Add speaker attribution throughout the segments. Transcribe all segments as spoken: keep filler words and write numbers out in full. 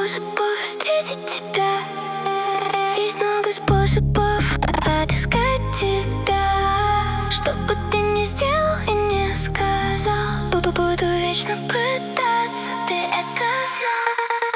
Speaker 1: способов встретить тебя. Есть много способов отыскать тебя. Что бы ты ни сделал и не сказал, буду вечно пытаться, ты это знал.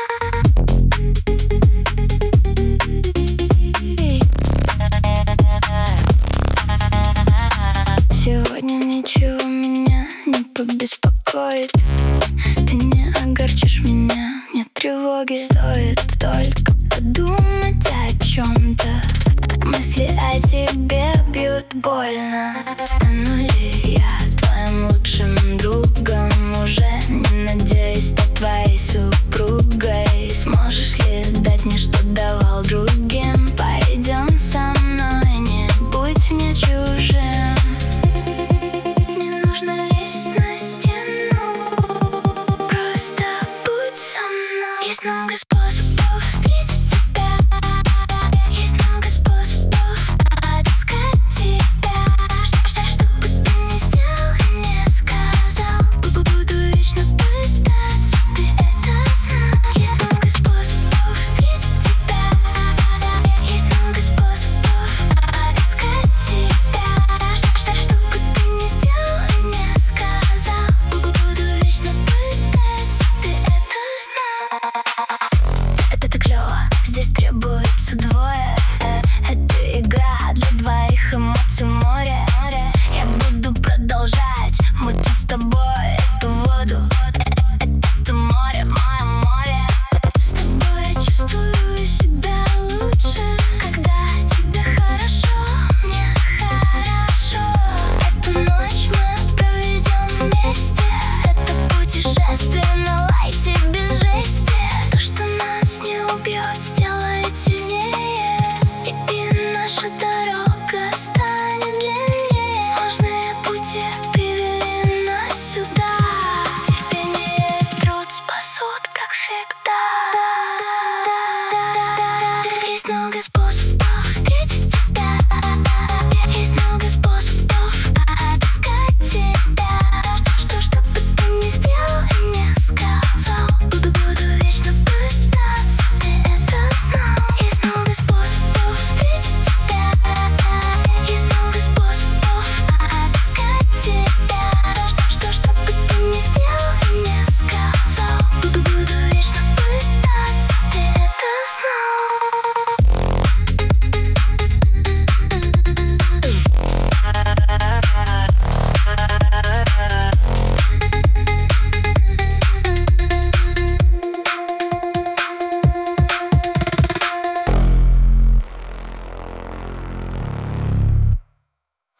Speaker 1: Сегодня ничего меня не побеспокоит. Ты не огорчишь меня, нет тревоги. Стоит только подумать о чем-то, мысли о тебе бьют больно. Стану ли я твоим лучшим другом? Уже не надеюсь стать твоей супругой. Сможешь ли дать мне, что давал другим? Пойдем со мной, не будь мне чужим. Не нужно